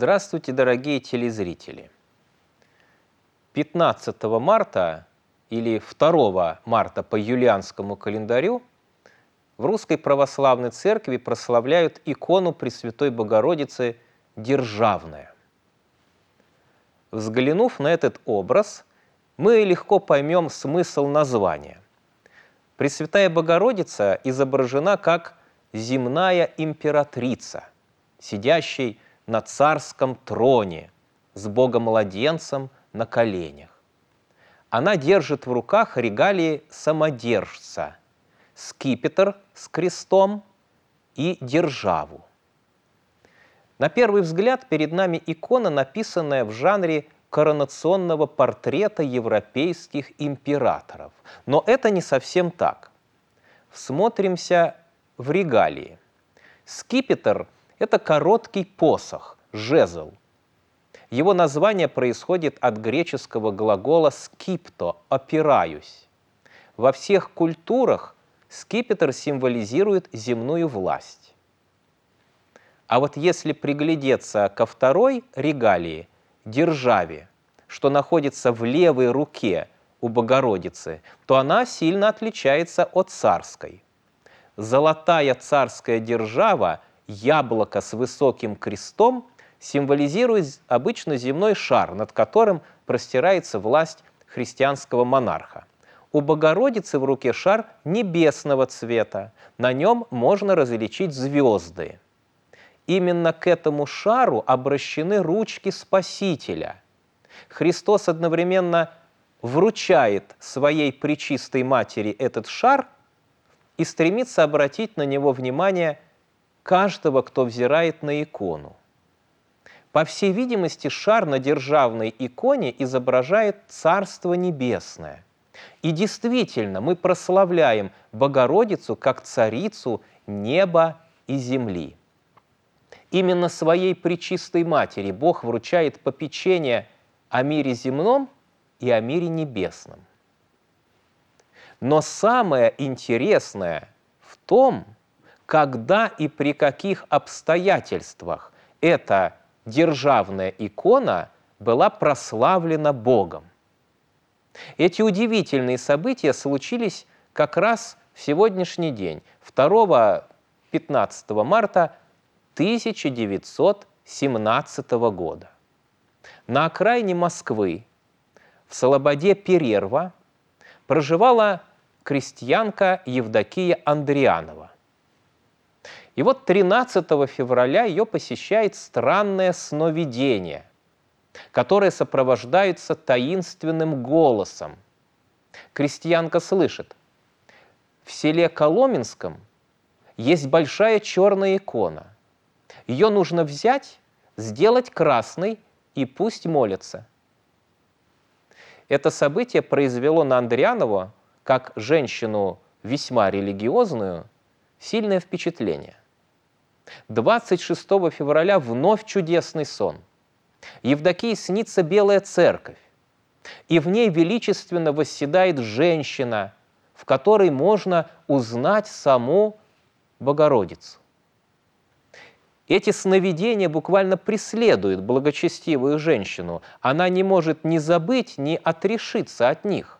Здравствуйте, дорогие телезрители! 15 марта или 2 марта по юлианскому календарю в Русской Православной Церкви прославляют икону Пресвятой Богородицы Державная. Взглянув на этот образ, мы легко поймем смысл названия. Пресвятая Богородица изображена как земная императрица, сидящая на царском троне с Богомладенцем на коленях. Она держит в руках регалии самодержца, скипетр с крестом и державу. На первый взгляд перед нами икона, написанная в жанре коронационного портрета европейских императоров. Но это не совсем так. Всмотримся в регалии. Скипетр – это короткий посох, жезл. Его название происходит от греческого глагола «скипто» – «опираюсь». Во всех культурах скипетр символизирует земную власть. А вот если приглядеться ко второй регалии, державе, что находится в левой руке у Богородицы, то она сильно отличается от царской. Золотая царская держава, яблоко с высоким крестом, символизирует обычно земной шар, над которым простирается власть христианского монарха. У Богородицы в руке шар небесного цвета, на нем можно различить звезды. Именно к этому шару обращены ручки Спасителя. Христос одновременно вручает своей пречистой матери этот шар и стремится обратить на него внимание каждого, кто взирает на икону. По всей видимости, шар на державной иконе изображает Царство Небесное. И действительно, мы прославляем Богородицу как царицу неба и земли. Именно своей пречистой матери Бог вручает попечение о мире земном и о мире небесном. Но самое интересное в том, когда и при каких обстоятельствах эта державная икона была прославлена Богом. Эти удивительные события случились как раз в сегодняшний день, 2-15 марта 1917 года. На окраине Москвы, в слободе Перерва, проживала крестьянка Евдокия Андрианова. И вот 13 февраля ее посещает странное сновидение, которое сопровождается таинственным голосом. Крестьянка слышит: в селе Коломенском есть большая черная икона. Ее нужно взять, сделать красной и пусть молятся. Это событие произвело на Андрианову, как женщину весьма религиозную, сильное впечатление. 26 февраля вновь чудесный сон. Евдокии снится белая церковь, и в ней величественно восседает женщина, в которой можно узнать саму Богородицу. Эти сновидения буквально преследуют благочестивую женщину. Она не может ни забыть, ни отрешиться от них.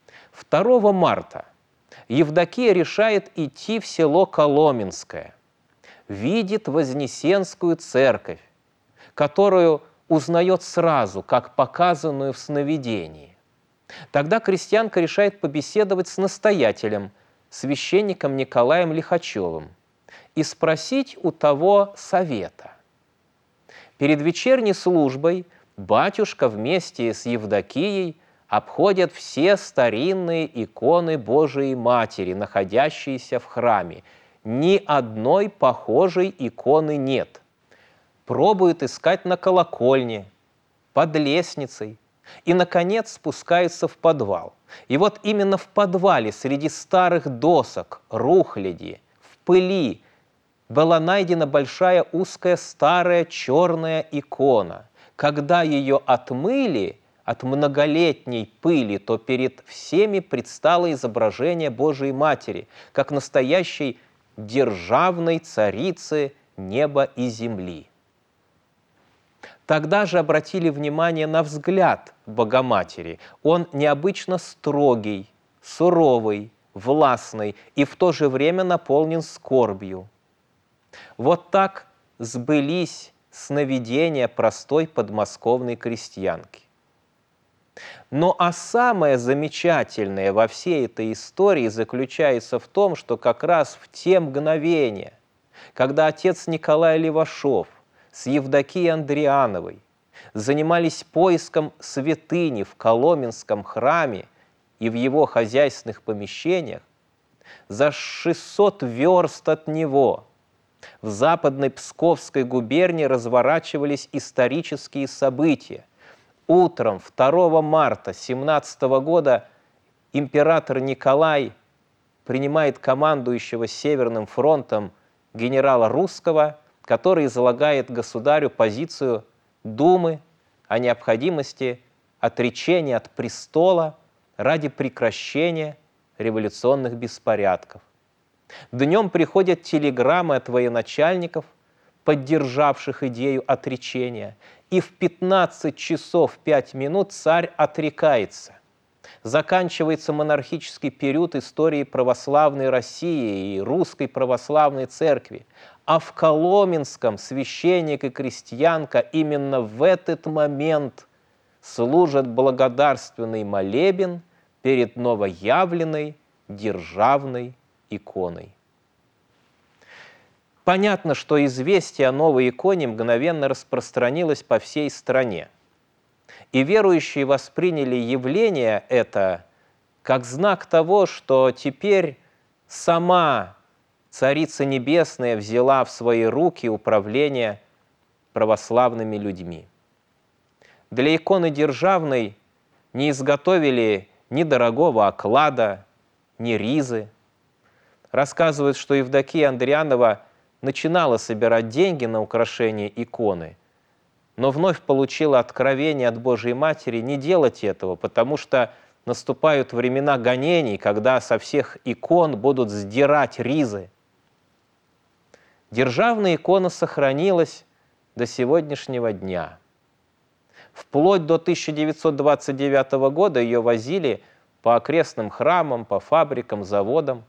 2 марта Евдокия решает идти в село Коломенское. Видит Вознесенскую церковь, которую узнает сразу, как показанную в сновидении. Тогда крестьянка решает побеседовать с настоятелем, священником Николаем Лихачевым, и спросить у того совета. Перед вечерней службой батюшка вместе с Евдокией обходят все старинные иконы Божией Матери, находящиеся в храме. Ни одной похожей иконы нет. Пробуют искать на колокольне, под лестницей и, наконец, спускаются в подвал. И вот именно в подвале, среди старых досок, рухляди, в пыли, была найдена большая узкая старая черная икона. Когда ее отмыли от многолетней пыли, то перед всеми предстало изображение Божией Матери, как настоящей державной царицы неба и земли. Тогда же обратили внимание на взгляд Богоматери. Он необычно строгий, суровый, властный и в то же время наполнен скорбью. Вот так сбылись сновидения простой подмосковной крестьянки. Ну а самое замечательное во всей этой истории заключается в том, что как раз в те мгновения, когда отец Николай Левашов с Евдокией Андриановой занимались поиском святыни в Коломенском храме и в его хозяйственных помещениях, за 600 верст от него в Западной Псковской губернии разворачивались исторические события. Утром 2 марта 17 года император Николай принимает командующего Северным фронтом генерала Русского, который излагает государю позицию Думы о необходимости отречения от престола ради прекращения революционных беспорядков. Днем приходят телеграммы от военачальников, поддержавших идею отречения, и в 15 часов 5 минут царь отрекается. Заканчивается монархический период истории православной России и Русской православной церкви. А в Коломенском священник и крестьянка именно в этот момент служат благодарственный молебен перед новоявленной державной иконой. Понятно, что известие о новой иконе мгновенно распространилось по всей стране. И верующие восприняли явление это как знак того, что теперь сама Царица Небесная взяла в свои руки управление православными людьми. Для иконы державной не изготовили ни дорогого оклада, ни ризы. Рассказывают, что Евдокия Андрианова начинала собирать деньги на украшение иконы, но вновь получила откровение от Божией Матери не делать этого, потому что наступают времена гонений, когда со всех икон будут сдирать ризы. Державная икона сохранилась до сегодняшнего дня. Вплоть до 1929 года ее возили по окрестным храмам, по фабрикам, заводам,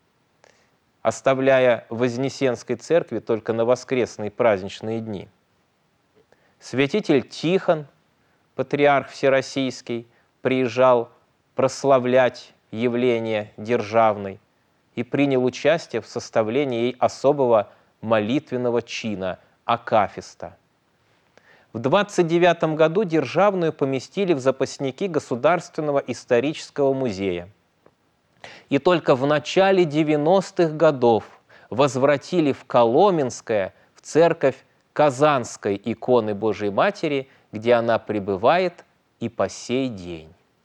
оставляя в Вознесенской церкви только на воскресные праздничные дни. Святитель Тихон, патриарх всероссийский, приезжал прославлять явление державной и принял участие в составлении ей особого молитвенного чина акафиста. В 1929 году державную поместили в запасники Государственного исторического музея. И только в начале 90-х годов возвратили в Коломенское, в церковь Казанской иконы Божией Матери, где она пребывает и по сей день.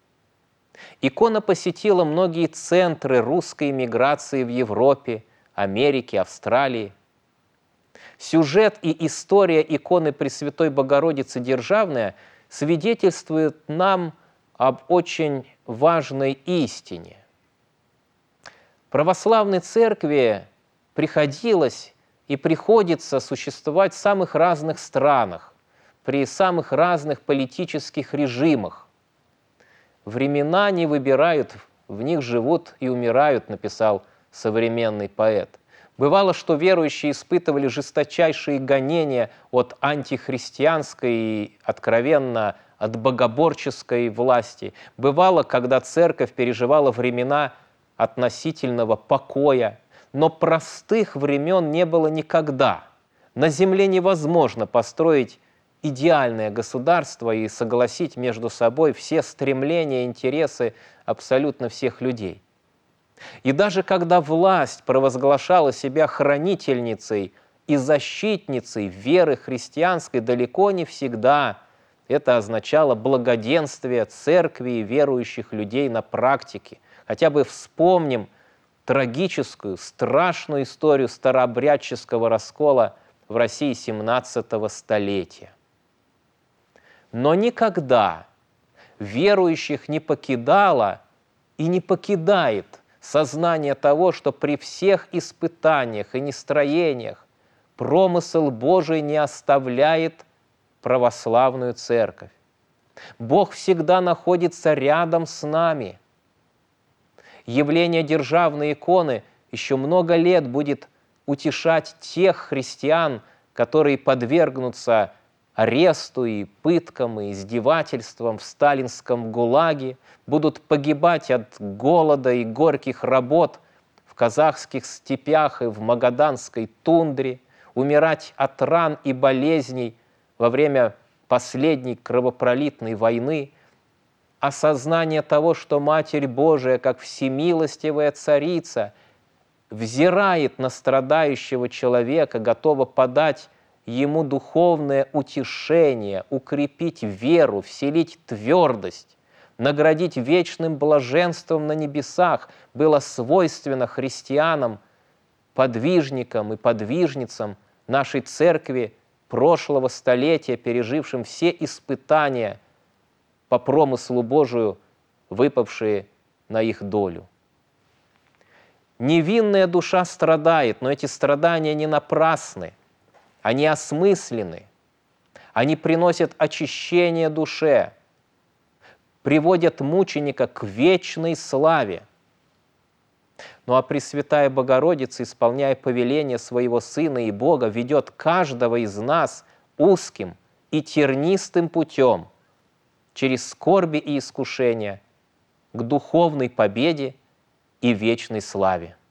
Икона посетила многие центры русской эмиграции в Европе, Америке, Австралии. Сюжет и история иконы Пресвятой Богородицы Державная свидетельствует нам об очень важной истине. Православной церкви приходилось и приходится существовать в самых разных странах, при самых разных политических режимах. Времена не выбирают, в них живут и умирают, написал современный поэт. Бывало, что верующие испытывали жесточайшие гонения от антихристианской и откровенно от богоборческой власти. Бывало, когда церковь переживала времена относительного покоя, но простых времен не было никогда. На земле невозможно построить идеальное государство и согласить между собой все стремления, интересы абсолютно всех людей. И даже когда власть провозглашала себя хранительницей и защитницей веры христианской, далеко не всегда это означало благоденствие церкви и верующих людей на практике. Хотя бы вспомним трагическую, страшную историю старообрядческого раскола в России 17 столетия. Но никогда верующих не покидало и не покидает сознание того, что при всех испытаниях и нестроениях промысел Божий не оставляет православную церковь. Бог всегда находится рядом с нами. Явление державной иконы еще много лет будет утешать тех христиан, которые подвергнутся аресту и пыткам, и издевательствам в сталинском ГУЛАГе, будут погибать от голода и горьких работ в казахских степях и в магаданской тундре, умирать от ран и болезней во время последней кровопролитной войны. Осознание того, что Матерь Божия, как всемилостивая царица, взирает на страдающего человека, готова подать ему духовное утешение, укрепить веру, вселить твердость, наградить вечным блаженством на небесах, было свойственно христианам, подвижникам и подвижницам нашей церкви прошлого столетия, пережившим все испытания по промыслу Божию, выпавшие на их долю. Невинная душа страдает, но эти страдания не напрасны, они осмысленны, они приносят очищение душе, приводят мученика к вечной славе. Ну а Пресвятая Богородица, исполняя повеление своего Сына и Бога, ведет каждого из нас узким и тернистым путем через скорби и искушения к духовной победе и вечной славе.